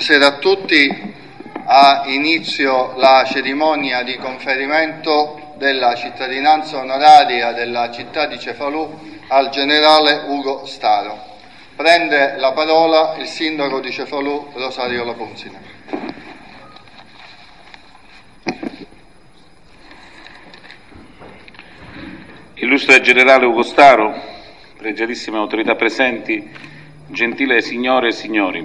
Buonasera a tutti. Ha inizio la cerimonia di conferimento della cittadinanza onoraria della città di Cefalù al generale Ugo Staro. Prende la parola il sindaco di Cefalù, Rosario Lapunzina. Illustre generale Ugo Staro, pregiatissime autorità presenti, gentile signore e signori,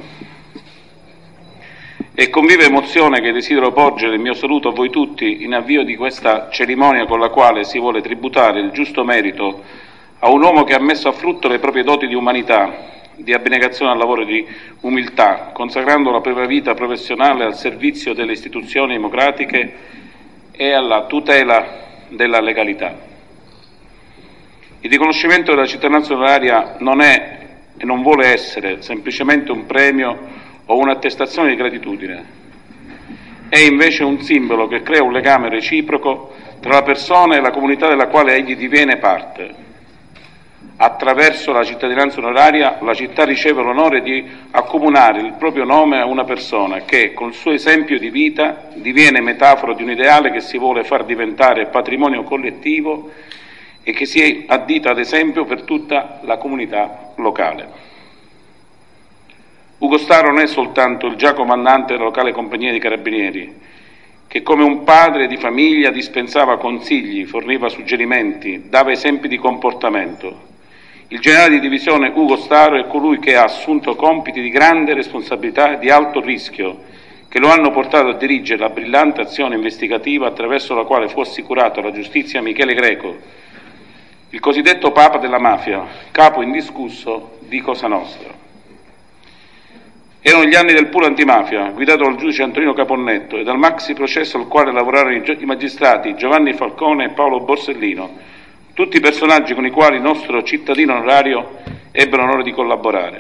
è con viva emozione che desidero porgere il mio saluto a voi tutti in avvio di questa cerimonia con la quale si vuole tributare il giusto merito a un uomo che ha messo a frutto le proprie doti di umanità, di abnegazione al lavoro e di umiltà, consacrando la propria vita professionale al servizio delle istituzioni democratiche e alla tutela della legalità. Il riconoscimento della cittadinanza onoraria non è e non vuole essere semplicemente un premio o un'attestazione di gratitudine. È invece un simbolo che crea un legame reciproco tra la persona e la comunità della quale egli diviene parte. Attraverso la cittadinanza onoraria la città riceve l'onore di accomunare il proprio nome a una persona che, col suo esempio di vita, diviene metafora di un ideale che si vuole far diventare patrimonio collettivo e che si addita ad esempio per tutta la comunità locale. Ugo Staro non è soltanto il già comandante della locale compagnia di carabinieri, che come un padre di famiglia dispensava consigli, forniva suggerimenti, dava esempi di comportamento. Il generale di divisione Ugo Staro è colui che ha assunto compiti di grande responsabilità e di alto rischio, che lo hanno portato a dirigere la brillante azione investigativa attraverso la quale fu assicurato alla giustizia Michele Greco, il cosiddetto Papa della mafia, capo indiscusso di Cosa Nostra. Erano gli anni del pool antimafia, guidato dal giudice Antonino Caponnetto e dal maxi processo al quale lavorarono i magistrati Giovanni Falcone e Paolo Borsellino, tutti personaggi con i quali il nostro cittadino onorario ebbe l'onore di collaborare.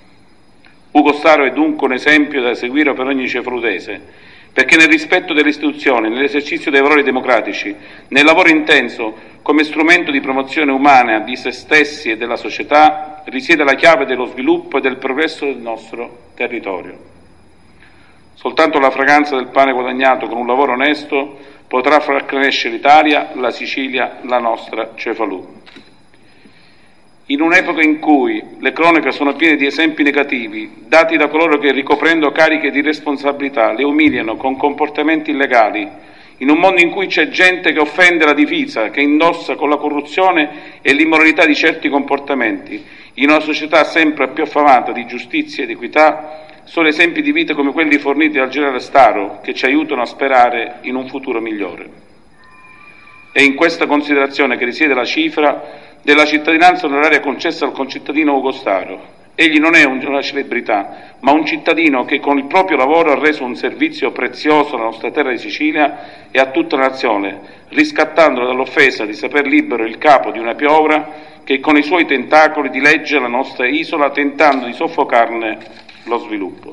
Ugo Staro è dunque un esempio da seguire per ogni cefalutese, perché nel rispetto delle istituzioni, nell'esercizio dei valori democratici, nel lavoro intenso come strumento di promozione umana di se stessi e della società, risiede la chiave dello sviluppo e del progresso del nostro territorio. Soltanto la fragranza del pane guadagnato con un lavoro onesto potrà far crescere l'Italia, la Sicilia, la nostra Cefalù. In un'epoca in cui le cronache sono piene di esempi negativi, dati da coloro che, ricoprendo cariche di responsabilità, le umiliano con comportamenti illegali, in un mondo in cui c'è gente che offende la divisa, che indossa con la corruzione e l'immoralità di certi comportamenti, in una società sempre più affamata di giustizia ed equità, sono esempi di vita come quelli forniti dal generale Staro che ci aiutano a sperare in un futuro migliore. È in questa considerazione che risiede la cifra della cittadinanza onoraria concessa al concittadino Ugo Staro. Egli non è una celebrità, ma un cittadino che con il proprio lavoro ha reso un servizio prezioso alla nostra terra di Sicilia e a tutta la nazione, riscattandolo dall'offesa di saper libero il capo di una piovra che con i suoi tentacoli dilegge la nostra isola tentando di soffocarne lo sviluppo.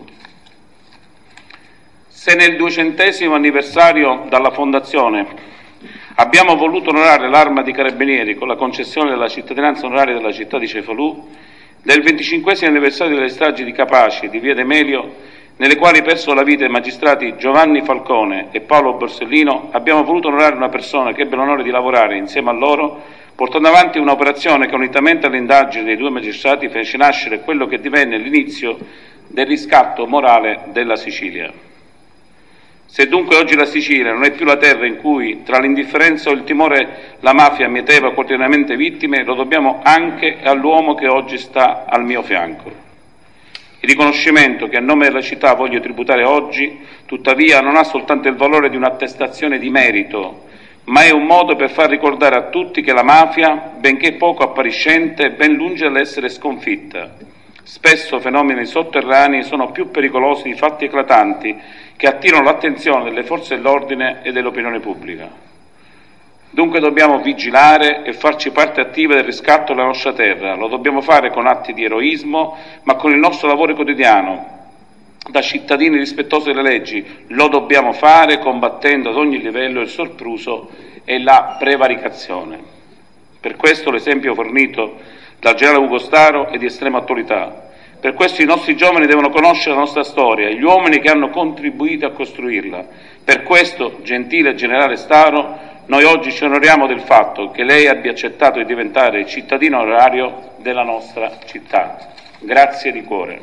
Se nel 200° anniversario dalla fondazione abbiamo voluto onorare l'Arma di Carabinieri con la concessione della cittadinanza onoraria della città di Cefalù, del 25° anniversario delle stragi di Capaci e di Via D'Amelio, nelle quali persero la vita i magistrati Giovanni Falcone e Paolo Borsellino, abbiamo voluto onorare una persona che ebbe l'onore di lavorare insieme a loro, portando avanti un'operazione che unitamente alle indagini dei due magistrati fece nascere quello che divenne l'inizio del riscatto morale della Sicilia. Se dunque oggi la Sicilia non è più la terra in cui, tra l'indifferenza o il timore, la mafia mieteva quotidianamente vittime, lo dobbiamo anche all'uomo che oggi sta al mio fianco. Il riconoscimento che a nome della città voglio tributare oggi, tuttavia, non ha soltanto il valore di un'attestazione di merito, ma è un modo per far ricordare a tutti che la mafia, benché poco appariscente, è ben lungi dall'essere sconfitta. Spesso fenomeni sotterranei sono più pericolosi di fatti eclatanti che attirano l'attenzione delle forze dell'ordine e dell'opinione pubblica. Dunque dobbiamo vigilare e farci parte attiva del riscatto della nostra terra. Lo dobbiamo fare con atti di eroismo, ma con il nostro lavoro quotidiano. Da cittadini rispettosi delle leggi lo dobbiamo fare combattendo ad ogni livello il sopruso e la prevaricazione. Per questo l'esempio fornito dal generale Ugo Staro è di estrema attualità. Per questo i nostri giovani devono conoscere la nostra storia, gli uomini che hanno contribuito a costruirla. Per questo, gentile generale Staro, noi oggi ci onoriamo del fatto che lei abbia accettato di diventare cittadino onorario della nostra città. Grazie di cuore.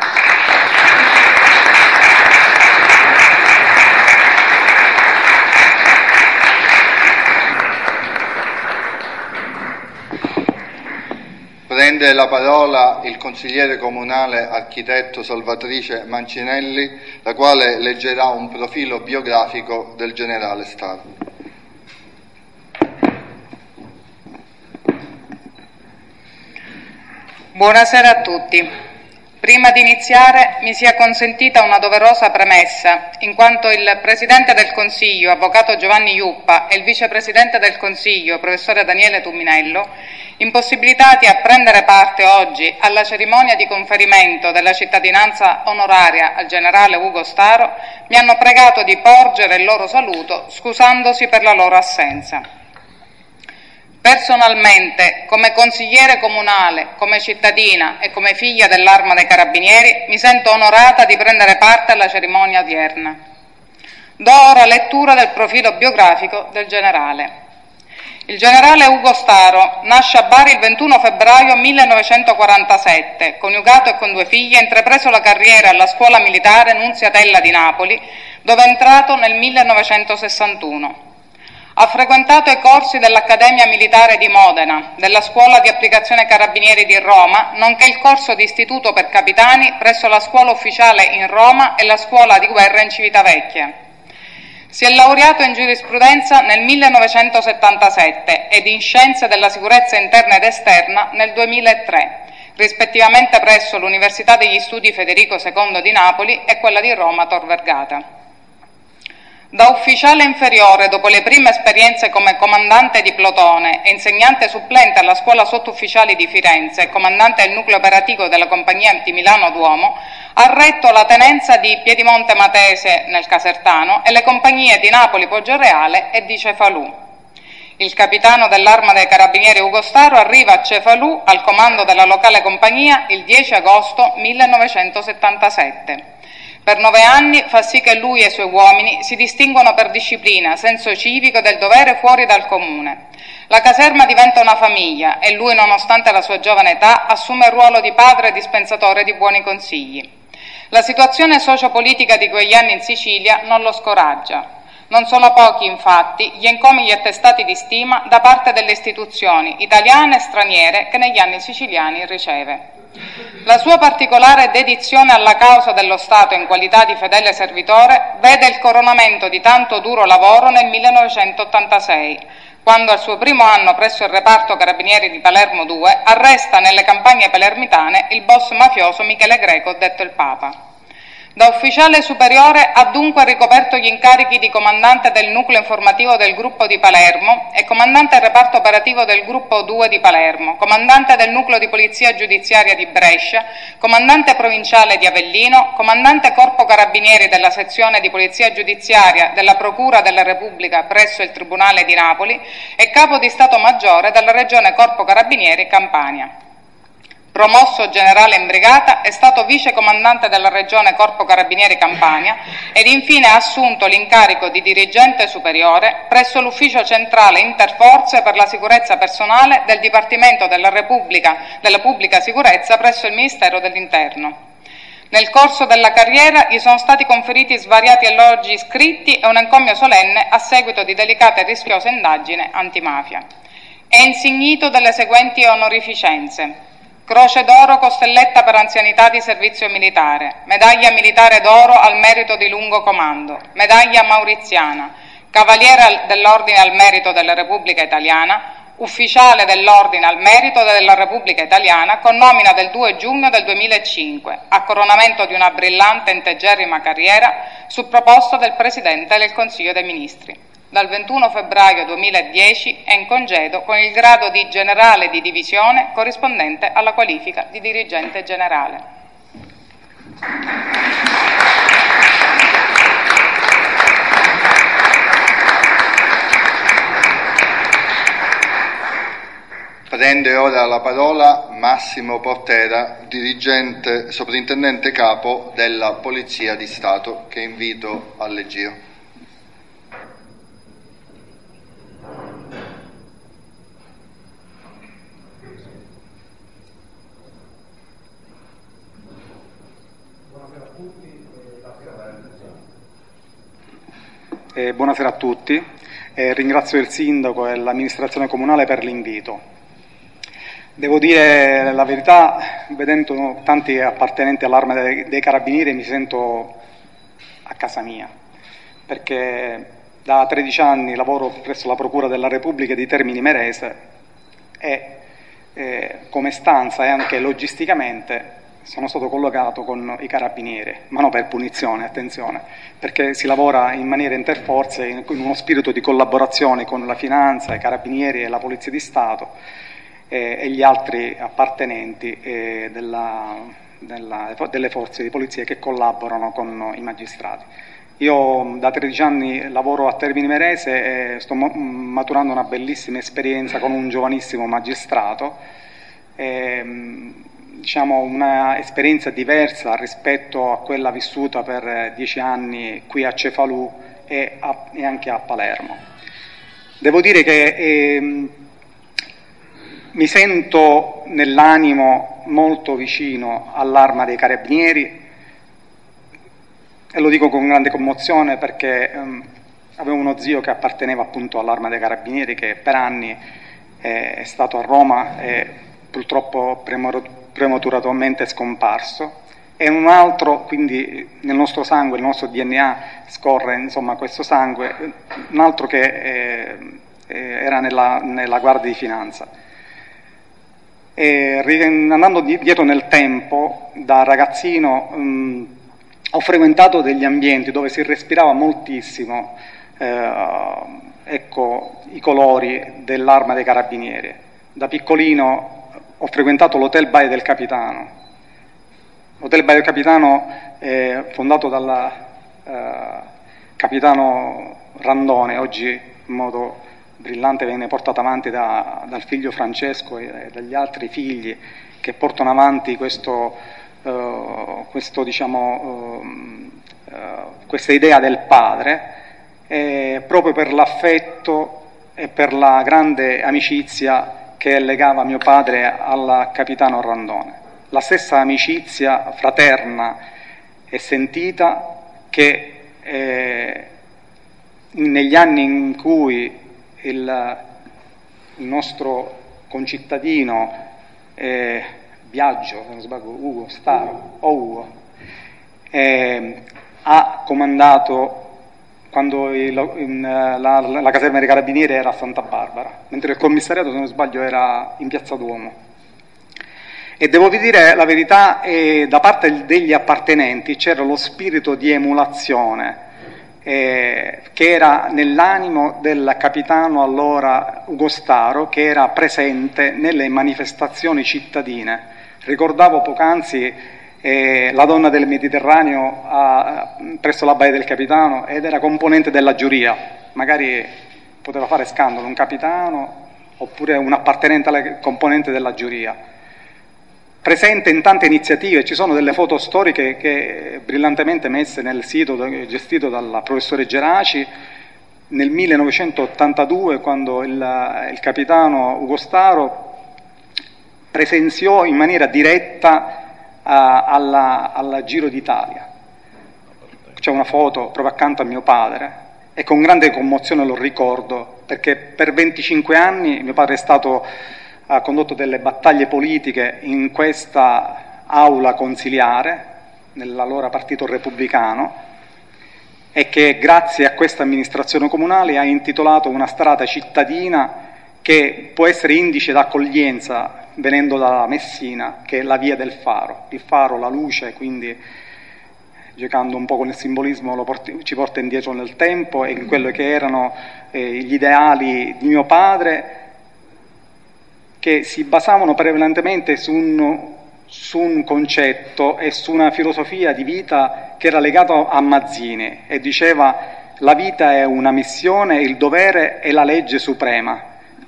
Prende la parola il consigliere comunale architetto Salvatrice Mancinelli, la quale leggerà un profilo biografico del generale Staro. Buonasera a tutti. Prima di iniziare mi sia consentita una doverosa premessa, in quanto il Presidente del Consiglio, Avvocato Giovanni Iuppa, e il Vicepresidente del Consiglio, Professore Daniele Tuminello, impossibilitati a prendere parte oggi alla cerimonia di conferimento della cittadinanza onoraria al generale Ugo Staro, mi hanno pregato di porgere il loro saluto scusandosi per la loro assenza. Personalmente, come consigliere comunale, come cittadina e come figlia dell'Arma dei Carabinieri, mi sento onorata di prendere parte alla cerimonia odierna. Do ora lettura del profilo biografico del generale. Il generale Ugo Staro nasce a Bari il 21 febbraio 1947, coniugato e con 2 figlie, ha intrapreso la carriera alla Scuola Militare Nunziatella di Napoli, dove è entrato nel 1961. Ha frequentato i corsi dell'Accademia Militare di Modena, della Scuola di Applicazione Carabinieri di Roma, nonché il corso di istituto per capitani presso la Scuola Ufficiale in Roma e la Scuola di Guerra in Civitavecchia. Si è laureato in giurisprudenza nel 1977 ed in Scienze della Sicurezza Interna ed Esterna nel 2003, rispettivamente presso l'Università degli Studi Federico II di Napoli e quella di Roma Tor Vergata. Da ufficiale inferiore, dopo le prime esperienze come comandante di plotone e insegnante supplente alla Scuola Sottufficiali di Firenze e comandante del nucleo operativo della Compagnia di Milano Duomo, ha retto la tenenza di Piedimonte Matese nel Casertano e le compagnie di Napoli Poggioreale e di Cefalù. Il capitano dell'Arma dei Carabinieri Ugo Staro arriva a Cefalù al comando della locale compagnia il 10 agosto 1977. Per 9 anni fa sì che lui e i suoi uomini si distinguono per disciplina, senso civico e del dovere fuori dal comune. La caserma diventa una famiglia e lui, nonostante la sua giovane età, assume il ruolo di padre e dispensatore di buoni consigli. La situazione sociopolitica di quegli anni in Sicilia non lo scoraggia. Non sono pochi, infatti, gli encomi e gli attestati di stima da parte delle istituzioni italiane e straniere che negli anni siciliani riceve. La sua particolare dedizione alla causa dello Stato in qualità di fedele servitore vede il coronamento di tanto duro lavoro nel 1986, quando al suo primo anno presso il reparto Carabinieri di Palermo 2 arresta nelle campagne palermitane il boss mafioso Michele Greco, detto il Papa. Da ufficiale superiore ha dunque ricoperto gli incarichi di comandante del nucleo informativo del gruppo di Palermo e comandante del reparto operativo del gruppo 2 di Palermo, comandante del nucleo di polizia giudiziaria di Brescia, comandante provinciale di Avellino, comandante corpo carabinieri della sezione di polizia giudiziaria della Procura della Repubblica presso il Tribunale di Napoli e capo di Stato Maggiore della Regione Corpo Carabinieri Campania. Promosso generale in brigata, è stato vice comandante della regione Corpo Carabinieri Campania ed infine ha assunto l'incarico di dirigente superiore presso l'ufficio centrale interforze per la sicurezza personale del Dipartimento della Pubblica Sicurezza presso il Ministero dell'Interno. Nel corso della carriera gli sono stati conferiti svariati elogi scritti e un encomio solenne a seguito di delicate e rischiose indagini antimafia. È insignito delle seguenti onorificenze: Croce d'Oro Costelletta per anzianità di servizio militare, Medaglia Militare d'Oro al merito di lungo comando, Medaglia Mauriziana, Cavaliere dell'Ordine al merito della Repubblica Italiana, Ufficiale dell'Ordine al merito della Repubblica Italiana con nomina del 2 giugno del 2005, a coronamento di una brillante e integerrima carriera su proposta del Presidente del Consiglio dei Ministri. Dal 21 febbraio 2010 è in congedo con il grado di generale di divisione corrispondente alla qualifica di dirigente generale. Prende ora la parola Massimo Portera, sovrintendente capo della Polizia di Stato, che invito al leggio. Buonasera a tutti, ringrazio il Sindaco e l'amministrazione comunale per l'invito. Devo dire la verità, vedendo tanti appartenenti all'Arma dei Carabinieri mi sento a casa mia, perché da 13 anni lavoro presso la Procura della Repubblica di Termini Imerese e come stanza e anche logisticamente sono stato collocato con i Carabinieri, ma non per punizione, attenzione, perché si lavora in maniera interforze, in uno spirito di collaborazione con la Finanza, i Carabinieri e la Polizia di Stato e gli altri appartenenti delle forze di polizia che collaborano con i magistrati. Io da 13 anni lavoro a Termini Imerese e sto maturando una bellissima esperienza con un giovanissimo magistrato. Diciamo una esperienza diversa rispetto a quella vissuta per 10 anni qui a Cefalù e anche a Palermo. Devo dire che mi sento nell'animo molto vicino all'Arma dei Carabinieri e lo dico con grande commozione perché avevo uno zio che apparteneva appunto all'Arma dei Carabinieri, che per anni è stato a Roma e purtroppo prematuratamente scomparso, e un altro, quindi nel nostro sangue, il nostro DNA scorre insomma questo sangue, un altro che era nella Guardia di Finanza. Andando dietro nel tempo, da ragazzino ho frequentato degli ambienti dove si respirava moltissimo i colori dell'Arma dei Carabinieri. Da piccolino ho frequentato l'Hotel Baie del Capitano. L'Hotel Baie del Capitano è fondato dal capitano Randone, oggi in modo brillante viene portato avanti dal figlio Francesco e dagli altri figli che portano avanti questa idea del padre, proprio per l'affetto e per la grande amicizia che legava mio padre al capitano Randone. La stessa amicizia fraterna e sentita che negli anni in cui il nostro concittadino Biagio, se non sbaglio, Ugo Staro, ha comandato quando la caserma dei Carabinieri era a Santa Barbara, mentre il commissariato, se non sbaglio, era in Piazza Duomo. E devo dire la verità, da parte degli appartenenti c'era lo spirito di emulazione che era nell'animo del capitano allora Ugo Staro, che era presente nelle manifestazioni cittadine. Ricordavo poc'anzi la donna del Mediterraneo presso la Baia del Capitano, ed era componente della giuria, magari poteva fare scandalo un capitano oppure un appartenente alla componente della giuria, presente in tante iniziative. Ci sono delle foto storiche che brillantemente messe nel sito gestito dal professore Geraci nel 1982, quando il capitano Ugo Staro presenziò in maniera diretta al Giro d'Italia. C'è una foto proprio accanto a mio padre e con grande commozione lo ricordo, perché per 25 anni mio padre ha condotto delle battaglie politiche in questa aula consiliare nell'allora partito repubblicano, e che grazie a questa amministrazione comunale ha intitolato una strada cittadina che può essere indice d'accoglienza venendo da Messina, che è la via del faro. Il faro, la luce, quindi giocando un po' con il simbolismo ci porta indietro nel tempo e in quello che erano gli ideali di mio padre, che si basavano prevalentemente su un concetto e su una filosofia di vita che era legato a Mazzini, e diceva: la vita è una missione, il dovere è la legge suprema.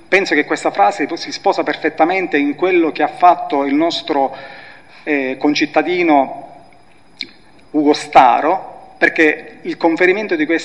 penso che questa frase si sposa perfettamente in quello che ha fatto il nostro concittadino Ugo Staro, perché il conferimento del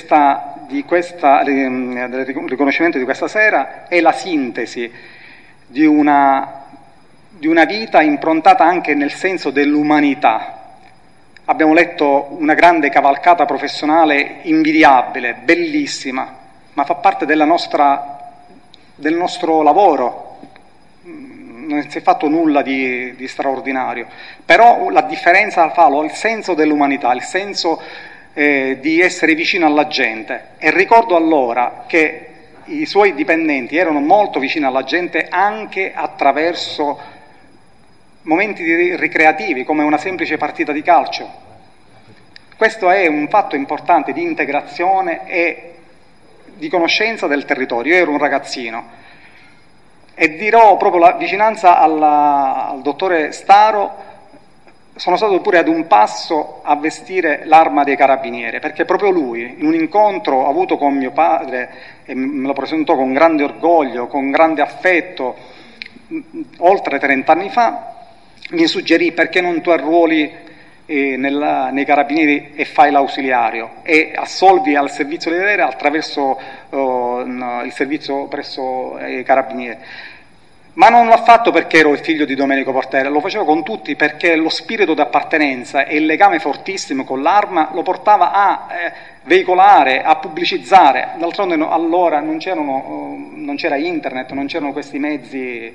riconoscimento di questa sera è la sintesi di una vita improntata anche nel senso dell'umanità. Abbiamo letto una grande cavalcata professionale invidiabile, bellissima, ma fa parte del nostro lavoro. Non si è fatto nulla di straordinario, però la differenza la fa il senso dell'umanità, il senso di essere vicino alla gente. E ricordo allora che i suoi dipendenti erano molto vicini alla gente anche attraverso momenti ricreativi, come una semplice partita di calcio. Questo è un fatto importante di integrazione e di conoscenza del territorio. Io ero un ragazzino e dirò proprio la vicinanza al dottore Staro. Sono stato pure ad un passo a vestire l'arma dei carabinieri, perché proprio lui, in un incontro avuto con mio padre, e me lo presentò con grande orgoglio, con grande affetto, oltre 30 anni fa, mi suggerì: perché non tu arruoli nei carabinieri e fai l'ausiliario e assolvi al servizio dell'aereo attraverso il servizio presso i carabinieri. Ma non l'ho fatto perché ero il figlio di Domenico Portella, lo facevo con tutti perché lo spirito di appartenenza e il legame fortissimo con l'arma lo portava a veicolare, a pubblicizzare. D'altronde allora non c'era internet, non c'erano questi mezzi,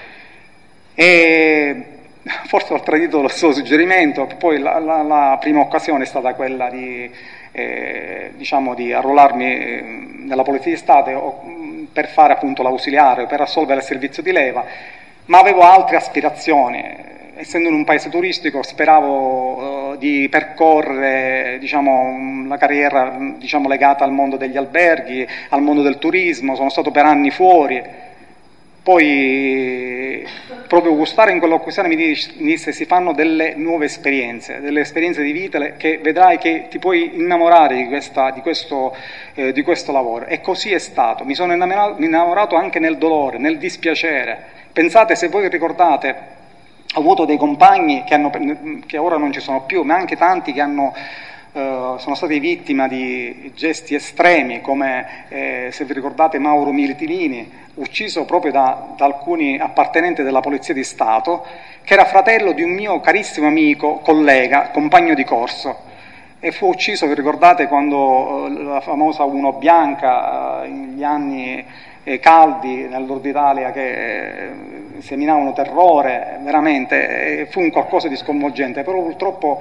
e forse ho tradito lo suo suggerimento. Poi la prima occasione è stata quella di arruolarmi nella Polizia di Stato per fare appunto l'ausiliario, per assolvere il servizio di leva, ma avevo altre aspirazioni. Essendo in un paese turistico speravo di percorrere la carriera legata al mondo degli alberghi, al mondo del turismo. Sono stato per anni fuori. Poi proprio Gustare in quell'occasione mi disse: si fanno delle nuove esperienze, delle esperienze di vita che vedrai che ti puoi innamorare di questo lavoro. E così è stato. Mi sono innamorato anche nel dolore, nel dispiacere. Pensate, se voi ricordate, ho avuto dei compagni che ora non ci sono più, ma anche tanti che sono stati vittima di gesti estremi, come se vi ricordate Mauro Militilini, ucciso proprio da alcuni appartenenti della Polizia di Stato, che era fratello di un mio carissimo amico, collega, compagno di corso, e fu ucciso, vi ricordate, quando la famosa Uno Bianca, negli anni caldi nel nord Italia, che seminavano terrore, veramente, fu un qualcosa di sconvolgente. Però purtroppo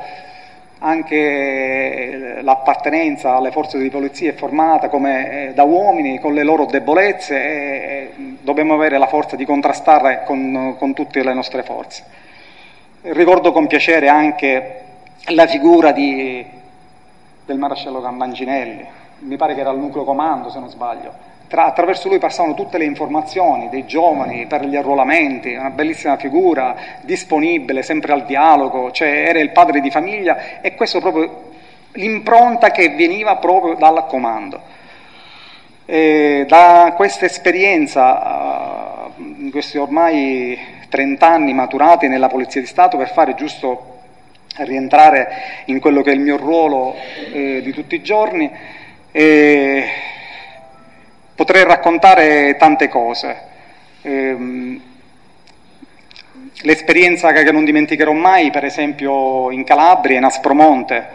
anche l'appartenenza alle forze di polizia è formata come da uomini con le loro debolezze, e dobbiamo avere la forza di contrastare con tutte le nostre forze. Ricordo con piacere anche la figura del maresciallo Campancinelli, mi pare che era al nucleo comando, se non sbaglio. Attraverso lui passavano tutte le informazioni dei giovani per gli arruolamenti, una bellissima figura, disponibile, sempre al dialogo, cioè era il padre di famiglia, e questo proprio l'impronta che veniva proprio dal comando. Da questa esperienza, in questi ormai 30 anni maturati nella Polizia di Stato, per fare giusto rientrare in quello che è il mio ruolo di tutti i giorni, potrei raccontare tante cose. L'esperienza che non dimenticherò mai, per esempio in Calabria, in Aspromonte,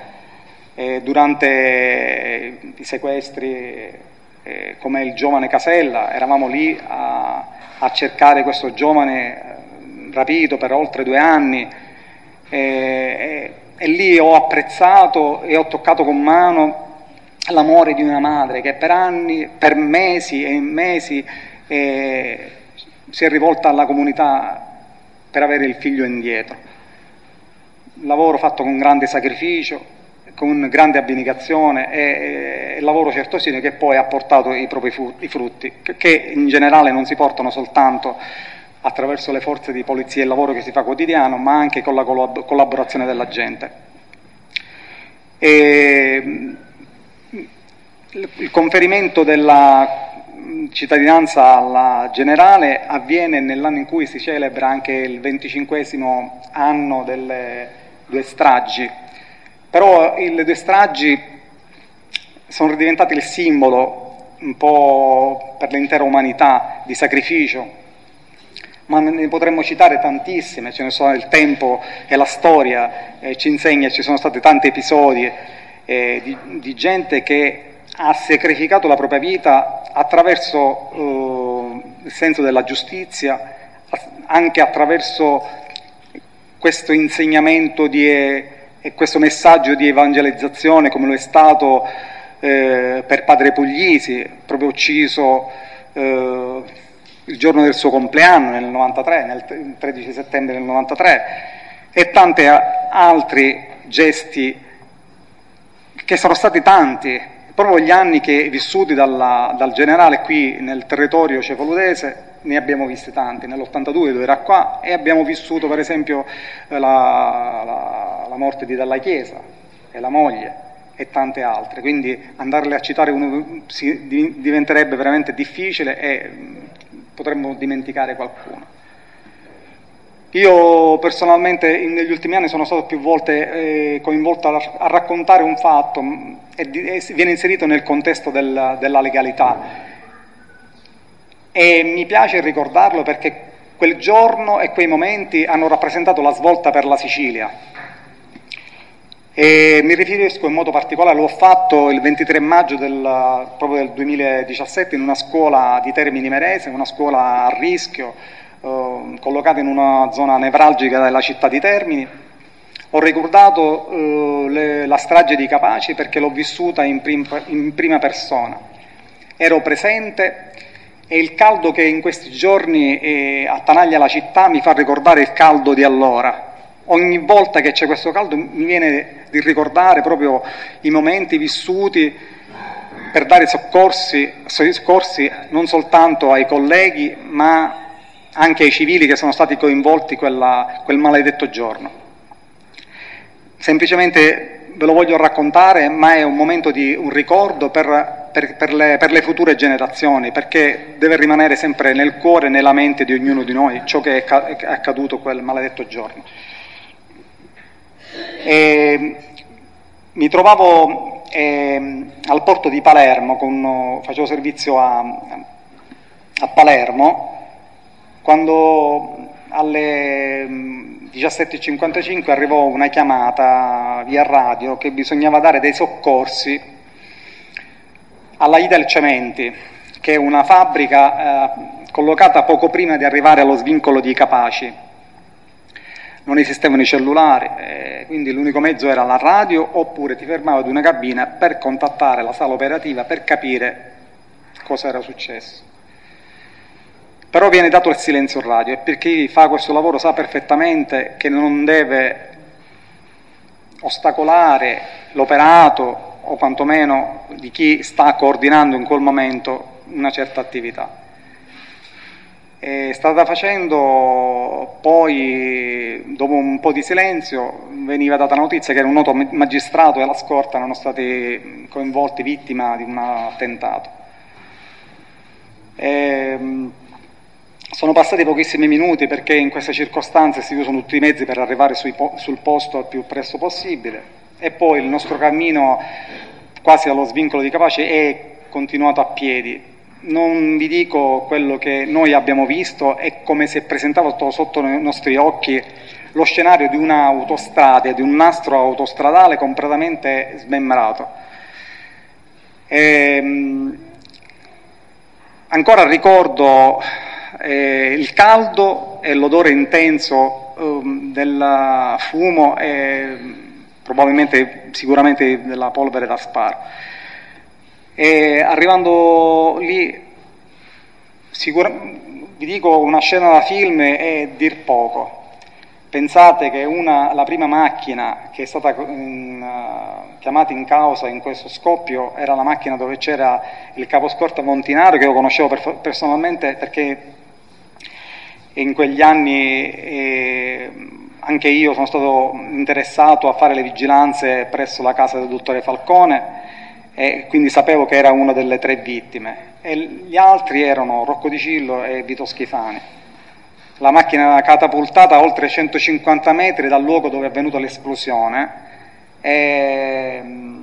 durante i sequestri, come il giovane Casella, eravamo lì a cercare questo giovane rapito per oltre 2 anni, e lì ho apprezzato e ho toccato con mano l'amore di una madre che per anni, per mesi e mesi si è rivolta alla comunità per avere il figlio indietro. Lavoro fatto con grande sacrificio, con grande abnegazione, e lavoro certosino che poi ha portato i propri frutti, che in generale non si portano soltanto attraverso le forze di polizia e il lavoro che si fa quotidiano, ma anche con la collaborazione della gente. Il conferimento del cittadinanza alla generale avviene nell'anno in cui si celebra anche il 25esimo anno delle 2 stragi, però le 2 stragi sono diventate il simbolo un po' per l'intera umanità di sacrificio, ma ne potremmo citare tantissime, ce ne sono. Il tempo e la storia ci insegna, ci sono stati tanti episodi di gente che ha sacrificato la propria vita attraverso il senso della giustizia, anche attraverso questo insegnamento e questo messaggio di evangelizzazione, come lo è stato per Padre Puglisi, proprio ucciso il giorno del suo compleanno nel 93, nel 13 settembre del 93, e tanti altri gesti che sono stati tanti. Proprio gli anni che vissuti dal generale qui nel territorio cefaludese ne abbiamo visti tanti. Nell'82 dove era qua, e abbiamo vissuto per esempio la morte di Dalla Chiesa e la moglie e tante altre, quindi andarle a citare diventerebbe veramente difficile e potremmo dimenticare qualcuno. Io personalmente negli ultimi anni sono stato più volte coinvolto a raccontare un fatto e viene inserito nel contesto della legalità, e mi piace ricordarlo perché quel giorno e quei momenti hanno rappresentato la svolta per la Sicilia. E mi riferisco in modo particolare, l'ho fatto il 23 maggio proprio del 2017 in una scuola di Termini Imerese, una scuola a rischio, collocata in una zona nevralgica della città di Termini. Ho ricordato la strage di Capaci perché l'ho vissuta in prima persona. Ero presente e il caldo che in questi giorni attanaglia la città mi fa ricordare il caldo di allora. Ogni volta che c'è questo caldo mi viene di ricordare proprio i momenti vissuti per dare soccorsi non soltanto ai colleghi ma anche ai civili che sono stati coinvolti quel maledetto giorno. Semplicemente ve lo voglio raccontare, ma è un momento di un ricordo per le future generazioni, perché deve rimanere sempre nel cuore e nella mente di ognuno di noi ciò che è accaduto quel maledetto giorno. Mi trovavo al porto di Palermo, facevo servizio a Palermo, quando alle 17:55 arrivò una chiamata via radio che bisognava dare dei soccorsi alla Italcementi, che è una fabbrica collocata poco prima di arrivare allo svincolo di Capaci. Non esistevano i cellulari, quindi l'unico mezzo era la radio, oppure ti fermavi ad una cabina per contattare la sala operativa per capire cosa era successo. Però viene dato il silenzio radio, e per chi fa questo lavoro sa perfettamente che non deve ostacolare l'operato o quantomeno di chi sta coordinando in quel momento una certa attività. È stata facendo, poi dopo un po' di silenzio veniva data notizia che un noto magistrato e la scorta erano stati coinvolti, vittima di un attentato. Sono passati pochissimi minuti perché in queste circostanze si usano tutti i mezzi per arrivare sul posto al più presto possibile, e poi il nostro cammino quasi allo svincolo di Capaci è continuato a piedi. Non vi dico quello che noi abbiamo visto e come si è presentato sotto i nostri occhi lo scenario di un'autostrada, di un nastro autostradale completamente smembrato. Ancora ricordo il caldo e l'odore intenso del fumo e probabilmente, sicuramente della polvere da sparo. E arrivando lì, vi dico, una scena da film è dir poco. Pensate che la prima macchina che è stata chiamata in causa in questo scoppio era la macchina dove c'era il caposcorta Montinaro, che io conoscevo personalmente perché in quegli anni anche io sono stato interessato a fare le vigilanze presso la casa del dottore Falcone. e quindi sapevo che era una delle 3 vittime, e gli altri erano Rocco Di Cillo e Vito Schifani. La macchina catapultata a oltre 150 metri dal luogo dove è avvenuta l'esplosione, e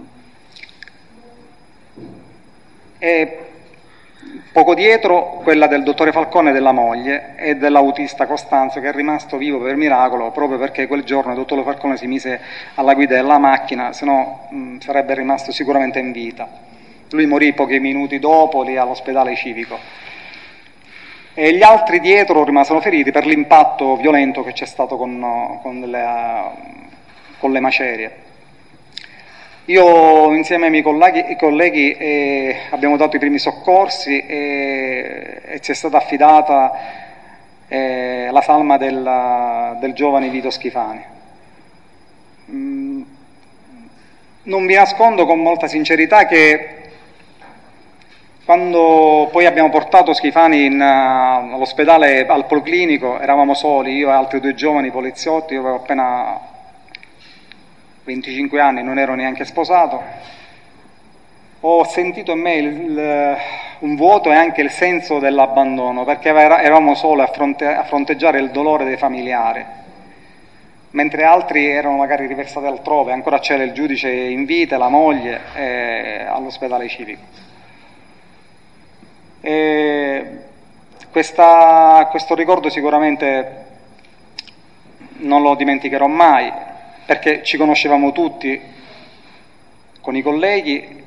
poco dietro quella del dottore Falcone e della moglie e dell'autista Costanzo, che è rimasto vivo per miracolo, proprio perché quel giorno il dottore Falcone si mise alla guida della macchina, se no sarebbe rimasto sicuramente in vita. Lui morì pochi minuti dopo lì all'ospedale civico, e gli altri dietro rimasero feriti per l'impatto violento che c'è stato con le macerie. Io insieme ai miei colleghi abbiamo dato i primi soccorsi e ci è stata affidata la salma del giovane Vito Schifani. Non vi nascondo con molta sincerità che quando poi abbiamo portato Schifani all'ospedale, al policlinico, eravamo soli, io e altri 2 giovani poliziotti, io avevo appena 25 anni, non ero neanche sposato. Ho sentito in me un vuoto e anche il senso dell'abbandono, perché eravamo soli a fronteggiare il dolore dei familiari, mentre altri erano magari riversati altrove, ancora c'era il giudice in vita, la moglie all'ospedale civico. Questo ricordo sicuramente non lo dimenticherò mai, perché ci conoscevamo tutti con i colleghi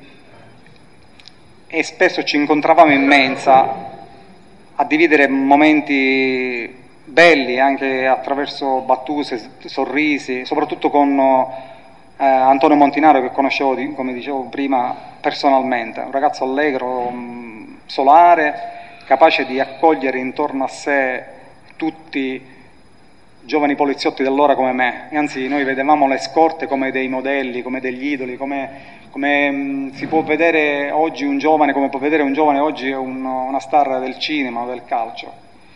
e spesso ci incontravamo in mensa a dividere momenti belli anche attraverso battute, sorrisi, soprattutto con Antonio Montinaro, che conoscevo, come dicevo prima, personalmente, un ragazzo allegro, solare, capace di accogliere intorno a sé tutti giovani poliziotti dell'ora come me, e anzi noi vedevamo le scorte come dei modelli, come degli idoli, come si può vedere oggi un giovane, come può vedere un giovane oggi una star del cinema o del calcio.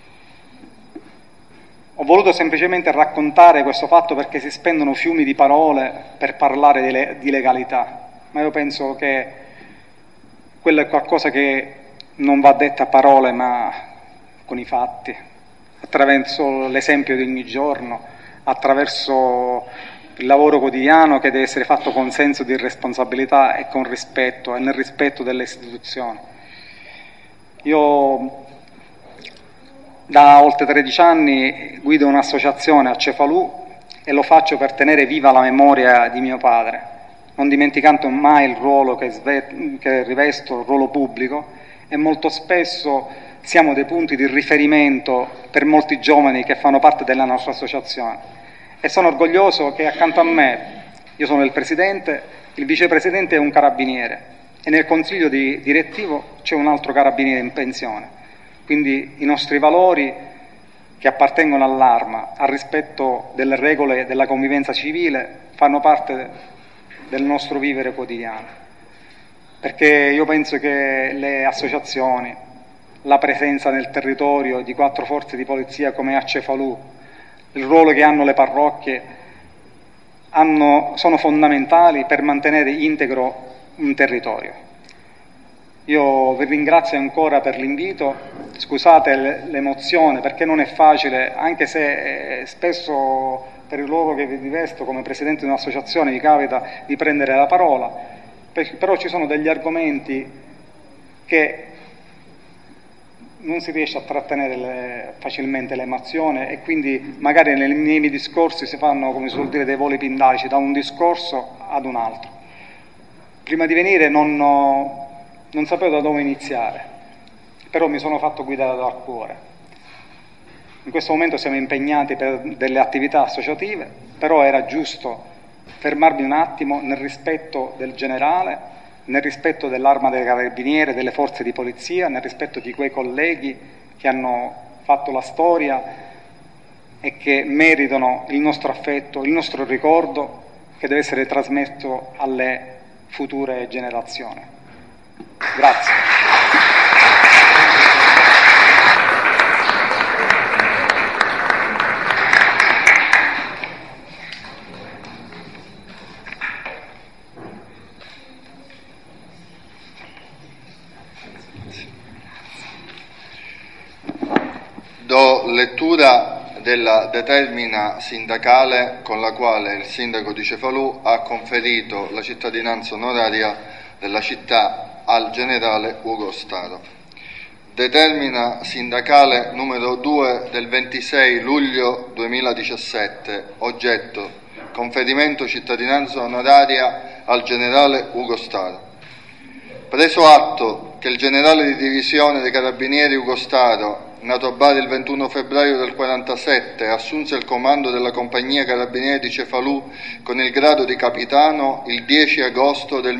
Ho voluto semplicemente raccontare questo fatto perché si spendono fiumi di parole per parlare di legalità, ma io penso che quello è qualcosa che non va detto a parole ma con i fatti, attraverso l'esempio di ogni giorno, attraverso il lavoro quotidiano che deve essere fatto con senso di responsabilità e con rispetto, e nel rispetto delle istituzioni. Io da oltre 13 anni guido un'associazione a Cefalù e lo faccio per tenere viva la memoria di mio padre, non dimenticando mai il ruolo che rivesto, il ruolo pubblico, e molto spesso siamo dei punti di riferimento per molti giovani che fanno parte della nostra associazione, e sono orgoglioso che accanto a me, io sono il presidente, il vicepresidente è un carabiniere e nel consiglio direttivo c'è un altro carabiniere in pensione, quindi i nostri valori che appartengono all'Arma, al rispetto delle regole della convivenza civile, fanno parte del nostro vivere quotidiano, perché io penso che le associazioni, la presenza nel territorio di 4 forze di polizia come a Cefalù, il ruolo che hanno le parrocchie, sono fondamentali per mantenere integro un territorio. Io vi ringrazio ancora per l'invito, scusate l'emozione perché non è facile, anche se spesso per il ruolo che vi rivesto come presidente di un'associazione mi capita di prendere la parola, però ci sono degli argomenti che non si riesce a trattenere facilmente l'emozione, e quindi magari nei miei discorsi si fanno, come si suol dire, dei voli pindaici da un discorso ad un altro. Prima di venire non sapevo da dove iniziare, però mi sono fatto guidare dal cuore. In questo momento siamo impegnati per delle attività associative, però era giusto fermarmi un attimo nel rispetto del generale, nel rispetto dell'Arma dei Carabinieri, delle forze di polizia, nel rispetto di quei colleghi che hanno fatto la storia e che meritano il nostro affetto, il nostro ricordo, che deve essere trasmesso alle future generazioni. Grazie. della determina sindacale con la quale il sindaco di Cefalù ha conferito la cittadinanza onoraria della città al generale Ugo Staro. Determina sindacale numero 2 del 26 luglio 2017, oggetto: conferimento cittadinanza onoraria al generale Ugo Staro. Preso atto che il generale di divisione dei Carabinieri Ugo Staro, nato a Bari il 21 febbraio del 1947, assunse il comando della compagnia Carabinieri di Cefalù con il grado di capitano il 10 agosto del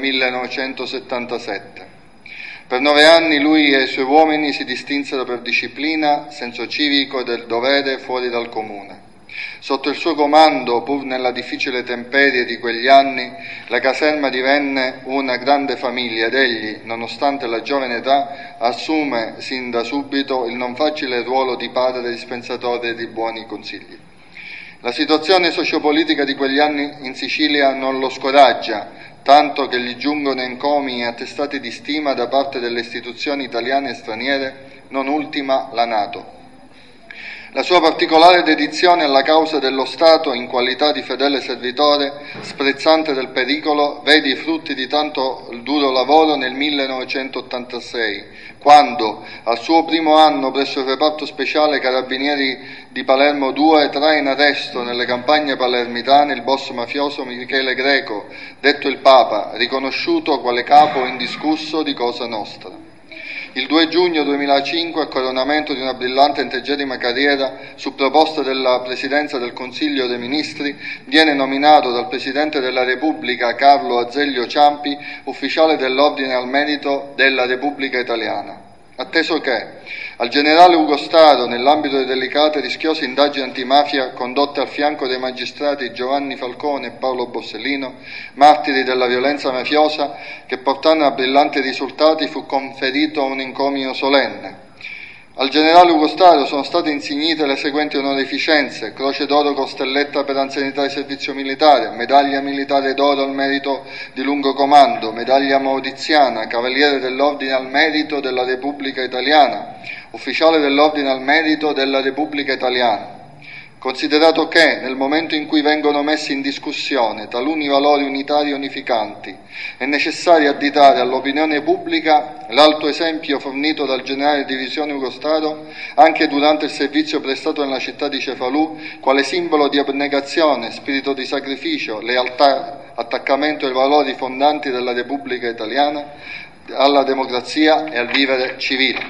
1977. Per 9 anni lui e i suoi uomini si distinsero per disciplina, senso civico e del dovere fuori dal comune. Sotto il suo comando, pur nella difficile temperie di quegli anni, la caserma divenne una grande famiglia ed egli, nonostante la giovane età, assume sin da subito il non facile ruolo di padre dispensatore di buoni consigli. La situazione sociopolitica di quegli anni in Sicilia non lo scoraggia, tanto che gli giungono encomi e attestati di stima da parte delle istituzioni italiane e straniere, non ultima la NATO. La sua particolare dedizione alla causa dello Stato in qualità di fedele servitore, sprezzante del pericolo, vede i frutti di tanto duro lavoro nel 1986, quando, al suo primo anno presso il reparto speciale Carabinieri di Palermo 2, trae in arresto nelle campagne palermitane il boss mafioso Michele Greco, detto il Papa, riconosciuto quale capo indiscusso di Cosa Nostra. Il 2 giugno 2005, a coronamento di una brillante e integerrima carriera, su proposta della Presidenza del Consiglio dei Ministri, viene nominato dal Presidente della Repubblica Carlo Azeglio Ciampi ufficiale dell'Ordine al Merito della Repubblica Italiana. Atteso che al generale Ugo Staro, nell'ambito di delicate e rischiose indagini antimafia condotte al fianco dei magistrati Giovanni Falcone e Paolo Borsellino, martiri della violenza mafiosa, che portarono a brillanti risultati, fu conferito un encomio solenne. Al generale Ugo Staro sono state insignite le seguenti onorificenze: Croce d'Oro Costelletta per anzianità di servizio militare, Medaglia Militare d'Oro al Merito di Lungo Comando, Medaglia Mauriziana, Cavaliere dell'Ordine al Merito della Repubblica Italiana, Ufficiale dell'Ordine al Merito della Repubblica Italiana. Considerato che, nel momento in cui vengono messi in discussione taluni valori unitari e unificanti, è necessario additare all'opinione pubblica l'alto esempio fornito dal generale di divisione Ugo Staro anche durante il servizio prestato nella città di Cefalù, quale simbolo di abnegazione, spirito di sacrificio, lealtà, attaccamento ai valori fondanti della Repubblica Italiana, alla democrazia e al vivere civile.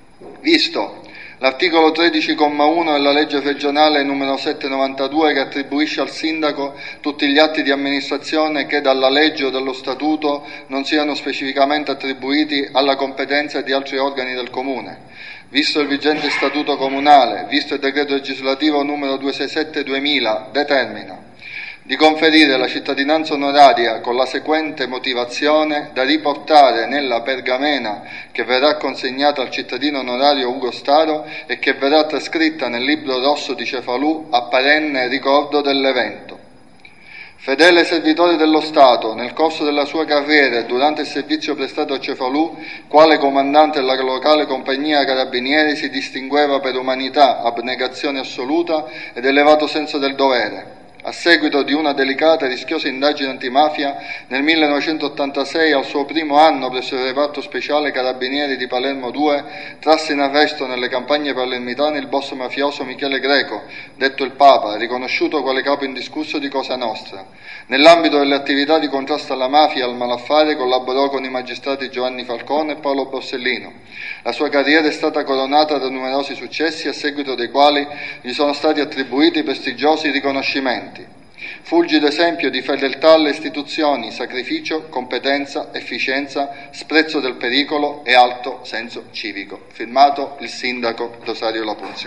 Visto l'articolo 13,1 della legge regionale numero 792, che attribuisce al sindaco tutti gli atti di amministrazione che dalla legge o dallo statuto non siano specificamente attribuiti alla competenza di altri organi del comune. Visto il vigente statuto comunale, visto il decreto legislativo numero 267/2000, determina di conferire la cittadinanza onoraria con la seguente motivazione, da riportare nella pergamena che verrà consegnata al cittadino onorario Ugo Staro e che verrà trascritta nel libro rosso di Cefalù a perenne ricordo dell'evento. Fedele servitore dello Stato, nel corso della sua carriera e durante il servizio prestato a Cefalù, quale comandante della locale compagnia Carabinieri, si distingueva per umanità, abnegazione assoluta ed elevato senso del dovere. A seguito di una delicata e rischiosa indagine antimafia, nel 1986, al suo primo anno presso il reparto speciale Carabinieri di Palermo 2, trasse in arresto nelle campagne palermitane il boss mafioso Michele Greco, detto il Papa, riconosciuto quale capo indiscusso di Cosa Nostra. Nell'ambito delle attività di contrasto alla mafia e al malaffare collaborò con i magistrati Giovanni Falcone e Paolo Borsellino. La sua carriera è stata coronata da numerosi successi, a seguito dei quali gli sono stati attribuiti prestigiosi riconoscimenti. Fulgido esempio di fedeltà alle istituzioni, sacrificio, competenza, efficienza, sprezzo del pericolo e alto senso civico. Firmato il sindaco Rosario Lapunzi.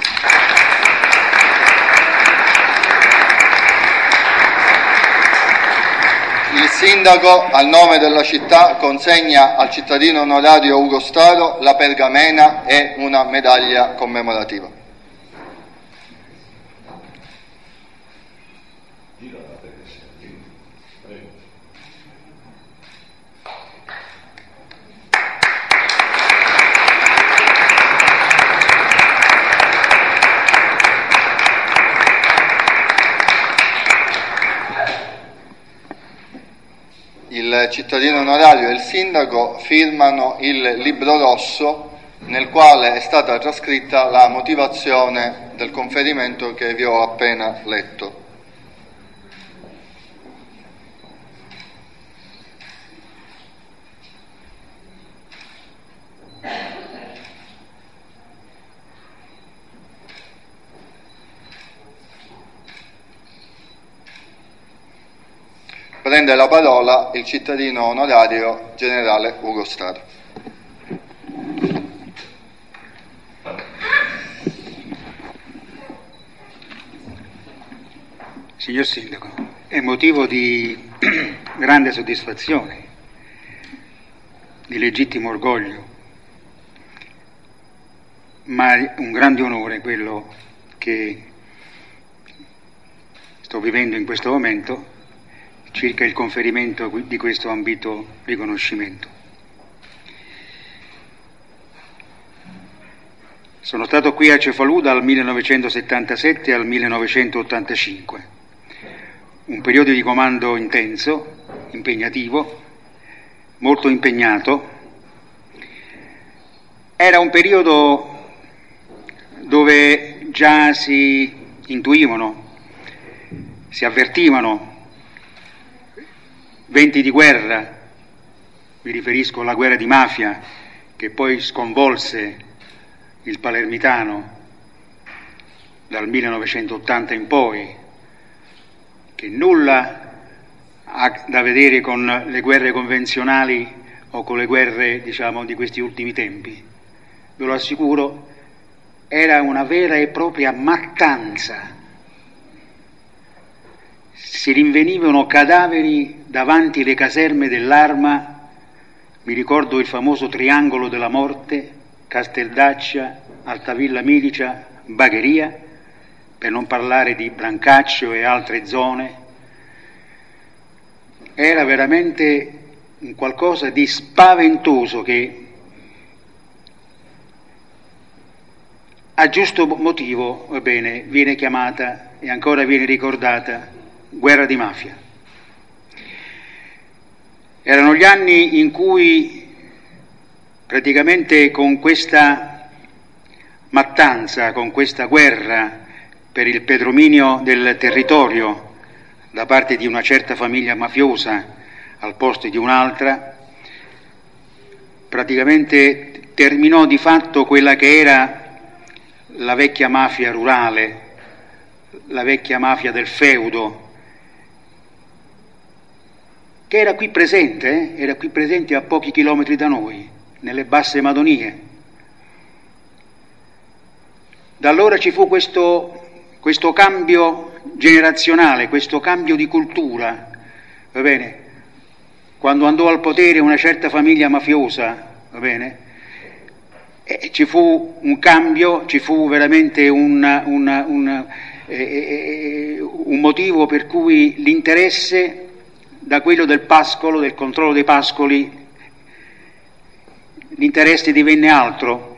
Il sindaco, al nome della città, consegna al cittadino onorario Ugo Staro la pergamena e una medaglia commemorativa. il cittadino onorario e il sindaco firmano il libro rosso nel quale è stata trascritta la motivazione del conferimento che vi ho appena letto. Prende la parola il cittadino onorario generale Ugo Star. Signor Sindaco, è motivo di grande soddisfazione, di legittimo orgoglio, ma è un grande onore quello che sto vivendo in questo momento circa il conferimento di questo ambito riconoscimento. Sono stato qui a Cefalù dal 1977 al 1985, un periodo di comando intenso, impegnativo, molto impegnato. Era un periodo dove già si intuivano, si avvertivano venti di guerra, mi riferisco alla guerra di mafia che poi sconvolse il palermitano dal 1980 in poi, che nulla ha da vedere con le guerre convenzionali o con le guerre, diciamo, di questi ultimi tempi. Ve lo assicuro, era una vera e propria mattanza. Si rinvenivano cadaveri davanti le caserme dell'Arma, mi ricordo il famoso triangolo della morte, Casteldaccia, Altavilla Milicia, Bagheria, per non parlare di Brancaccio e altre zone. Era veramente un qualcosa di spaventoso che a giusto motivo, va bene, viene chiamata e ancora viene ricordata guerra di mafia. Erano gli anni in cui praticamente con questa mattanza, con questa guerra per il pedrominio del territorio da parte di una certa famiglia mafiosa al posto di un'altra, praticamente terminò di fatto quella che era la vecchia mafia rurale, la vecchia mafia del feudo, che era qui presente a pochi chilometri da noi, nelle Basse Madonie. Da allora ci fu questo cambio generazionale, questo cambio di cultura, va bene? Quando andò al potere una certa famiglia mafiosa, va bene? Ci fu un cambio, ci fu veramente un motivo per cui l'interesse da quello del pascolo, del controllo dei pascoli, l'interesse divenne altro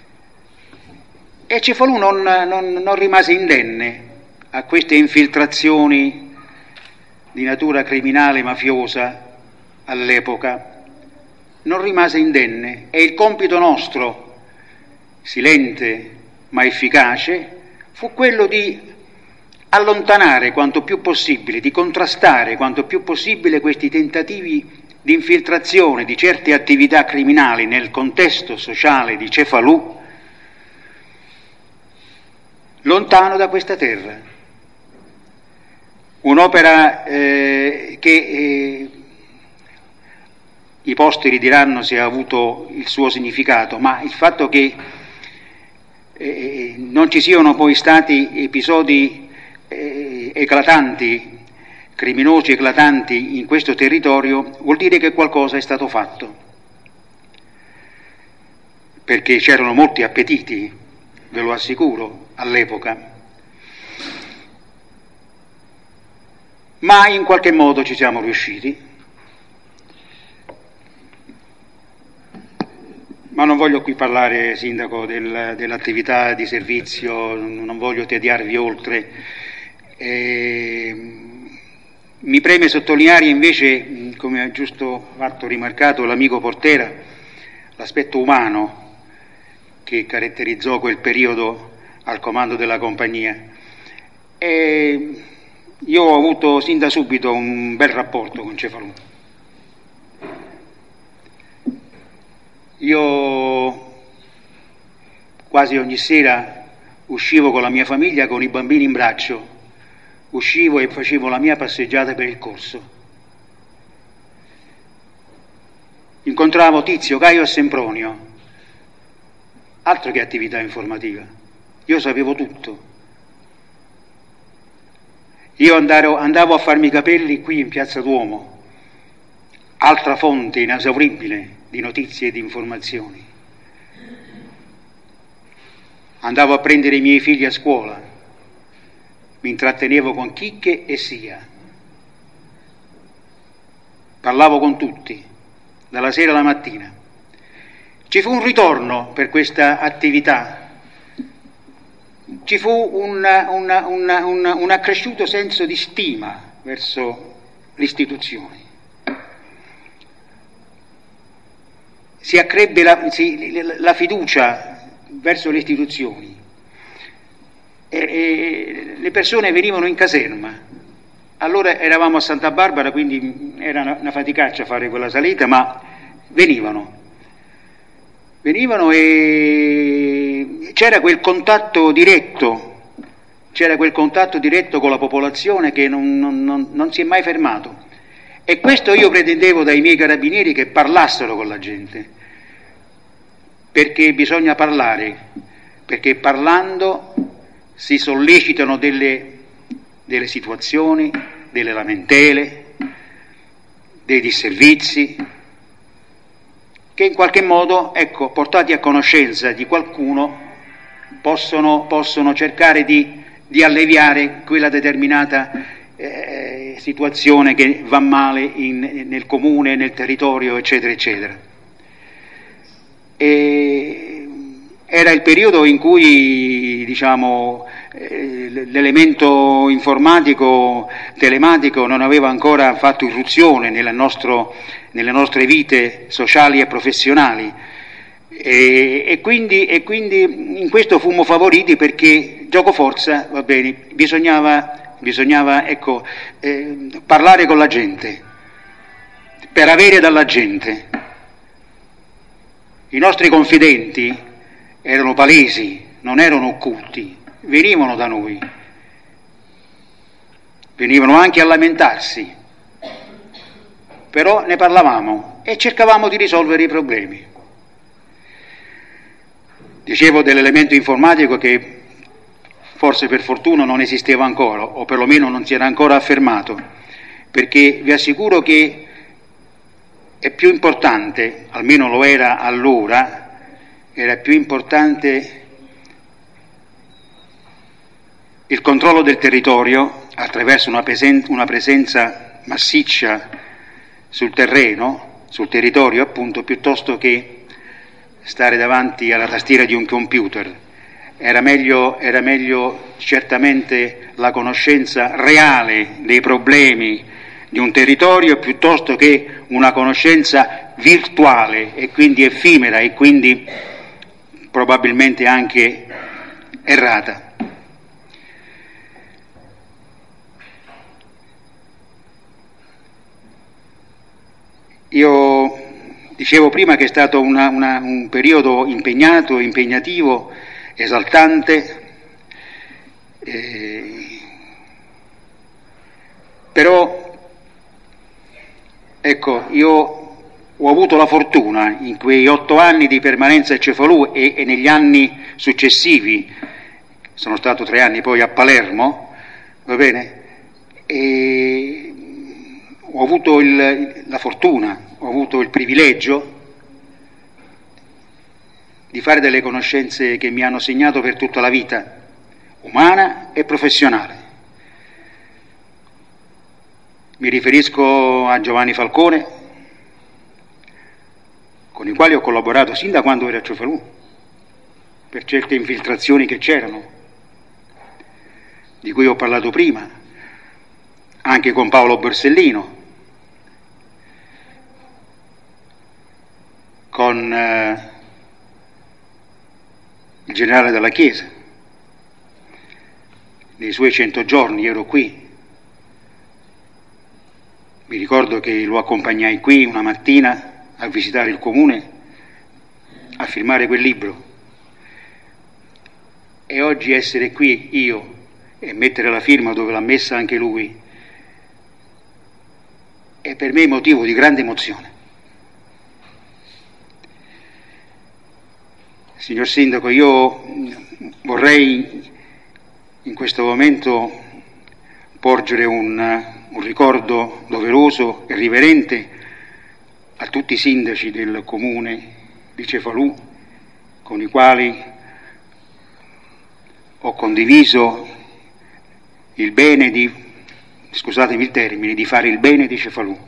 e Cefalù non rimase indenne a queste infiltrazioni di natura criminale mafiosa all'epoca, non rimase indenne. E il compito nostro, silente ma efficace, fu quello di allontanare quanto più possibile, di contrastare quanto più possibile questi tentativi di infiltrazione di certe attività criminali nel contesto sociale di Cefalù, lontano da questa terra. Un'opera che i posteri diranno se ha avuto il suo significato, ma il fatto che non ci siano poi stati episodi eclatanti, criminosi eclatanti in questo territorio, vuol dire che qualcosa è stato fatto, perché c'erano molti appetiti, ve lo assicuro, all'epoca, ma in qualche modo ci siamo riusciti. Ma non voglio qui parlare, Sindaco, dell'attività di servizio, non voglio tediarvi oltre. Mi preme sottolineare invece, come ha giusto fatto rimarcato l'amico Portera, l'aspetto umano che caratterizzò quel periodo al comando della compagnia. E io ho avuto sin da subito un bel rapporto con Cefalù. Io quasi ogni sera uscivo con la mia famiglia, con i bambini in braccio, uscivo e facevo la mia passeggiata per il corso. Incontravo Tizio, Caio e Sempronio, altro che attività informativa. Io sapevo tutto. Io andavo a farmi i capelli qui in Piazza Duomo, altra fonte inesauribile di notizie e di informazioni. Andavo a prendere i miei figli a scuola, mi intrattenevo con chicche e sia. Parlavo con tutti, dalla sera alla mattina. Ci fu un ritorno per questa attività, ci fu un accresciuto senso di stima verso le istituzioni. Si accrebbe la fiducia verso le istituzioni e le persone venivano in caserma. Allora eravamo a Santa Barbara, quindi era una faticaccia fare quella salita, ma venivano e c'era quel contatto diretto con la popolazione che non si è mai fermato. E questo io pretendevo dai miei carabinieri, che parlassero con la gente, perché bisogna parlare, perché parlando si sollecitano delle situazioni, delle lamentele, dei disservizi, che in qualche modo, ecco, portati a conoscenza di qualcuno, possono cercare di alleviare quella determinata situazione che va male nel comune, nel territorio, eccetera, eccetera. E era il periodo in cui, diciamo, l'elemento informatico, telematico non aveva ancora fatto irruzione nelle nostre vite sociali e professionali, e quindi in questo fummo favoriti, perché giocoforza, va bene, bisognava ecco, parlare con la gente, per avere dalla gente. I nostri confidenti erano palesi, non erano occulti, venivano da noi, venivano anche a lamentarsi, però ne parlavamo e cercavamo di risolvere i problemi. Dicevo dell'elemento informatico che forse per fortuna non esisteva ancora, o perlomeno non si era ancora affermato, perché vi assicuro che è più importante, almeno lo era allora, era più importante il controllo del territorio attraverso una presenza massiccia sul terreno, sul territorio appunto, piuttosto che stare davanti alla tastiera di un computer. Era meglio certamente la conoscenza reale dei problemi di un territorio, piuttosto che una conoscenza virtuale e quindi effimera e quindi probabilmente anche errata. Io dicevo prima che è stato un periodo impegnato, impegnativo, esaltante, però ecco, io ho avuto la fortuna in quei 8 anni di permanenza a Cefalù e negli anni successivi, sono stato 3 anni poi a Palermo, va bene, e ho avuto la fortuna, ho avuto il privilegio di fare delle conoscenze che mi hanno segnato per tutta la vita, umana e professionale. Mi riferisco a Giovanni Falcone, con i quali ho collaborato sin da quando ero a Cefalù, per certe infiltrazioni che c'erano, di cui ho parlato prima, anche con Paolo Borsellino, con il generale della Chiesa. Nei suoi 100 giorni ero qui. Mi ricordo che lo accompagnai qui una mattina a visitare il comune, a firmare quel libro. E oggi essere qui io e mettere la firma dove l'ha messa anche lui è per me motivo di grande emozione. Signor Sindaco, io vorrei in questo momento porgere un ricordo doveroso e riverente a tutti i sindaci del comune di Cefalù, con i quali ho condiviso il bene di, scusatemi il termine, di fare il bene di Cefalù.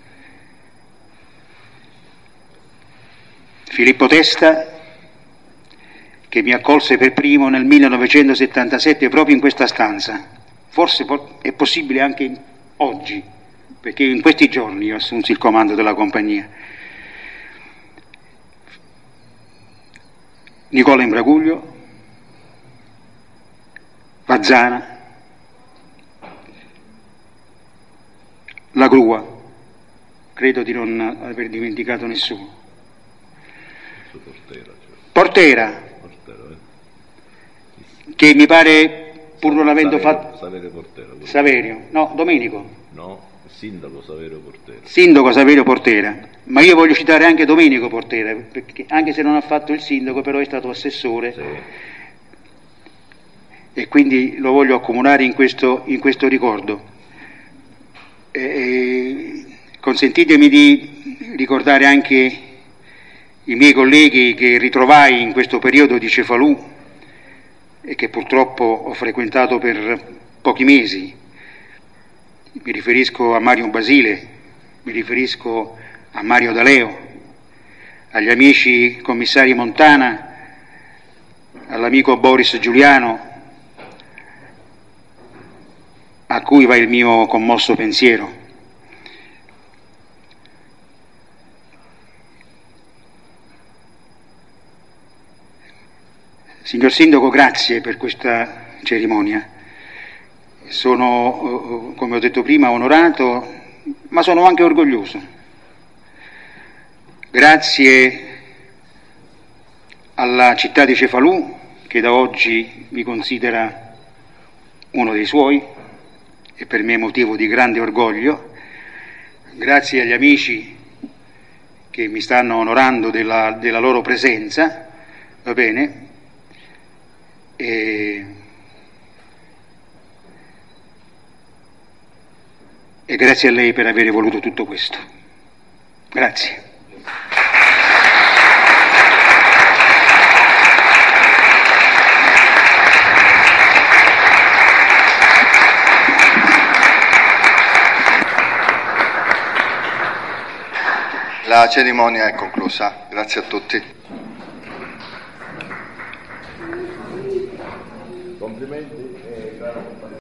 Filippo Testa, che mi accolse per primo nel 1977 proprio in questa stanza. Forse è possibile anche oggi, perché in questi giorni ho assunto il comando della compagnia. Nicola Imbraguglio, Vazzana, La Grua, credo di non aver dimenticato nessuno. Portera, che mi pare, pur non avendo fatto... Saverio Portera. Saverio, no, Domenico. No, Sindaco Saverio Portera. Sindaco Saverio Portera, ma io voglio citare anche Domenico Portera, perché anche se non ha fatto il sindaco, però è stato assessore, Sì. E quindi lo voglio accomunare in questo ricordo. Consentitemi di ricordare anche i miei colleghi che ritrovai in questo periodo di Cefalù e che purtroppo ho frequentato per pochi mesi. Mi riferisco a Mario Basile, mi riferisco a Mario D'Aleo, agli amici commissari Montana, all'amico Boris Giuliano, a cui va il mio commosso pensiero. Signor Sindaco, grazie per questa cerimonia. Sono, come ho detto prima, onorato, ma sono anche orgoglioso. Grazie alla città di Cefalù, che da oggi mi considera uno dei suoi, e per me è motivo di grande orgoglio. Grazie agli amici che mi stanno onorando della loro presenza, va bene? E grazie a lei per aver voluto tutto questo. Grazie. La cerimonia è conclusa. Grazie a tutti.